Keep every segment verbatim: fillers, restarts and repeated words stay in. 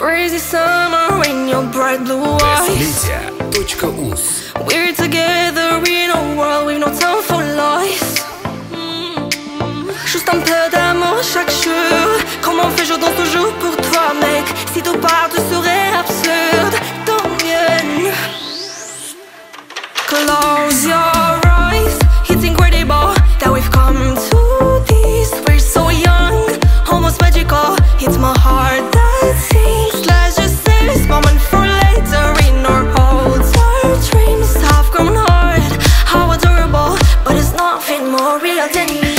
Crazy summer in your bright blue eyes. Летия.us. We're together in a world with no time for lies. Mm. Juste un peu d'amour chaque jour. Comment on fait, je danse toujours pour toi, mec. Si tout part, tout serait absurde. Tant mieux. Close your eyes. It's incredible that we've come to this. We're so young, almost magical. It's my heart that sings. Let's just save this moment for later. In our hopes, our dreams have grown hard. How adorable, but it's nothing more real than this.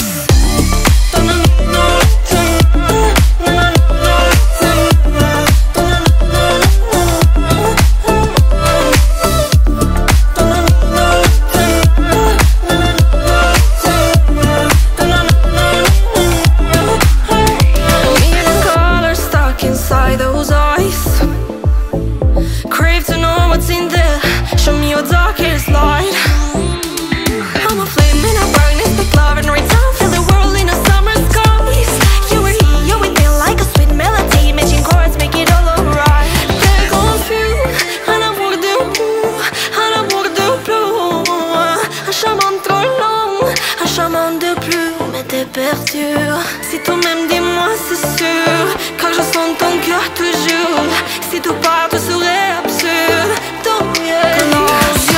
Darkest light. I'm a flame in a brightness, make love and right down, feel the world in a summer skies. You were here, you were there like a sweet melody, matching chords, make it all alright. T'es confus, un amour de bleu, un amour de bleu. Un chemin trop long, un chemin de plus, mais t'es perdu. Si toi-même dis-moi c'est sûr, car je sens ton cœur toujours. Si tout part, tout serait absurde. Tant mieux.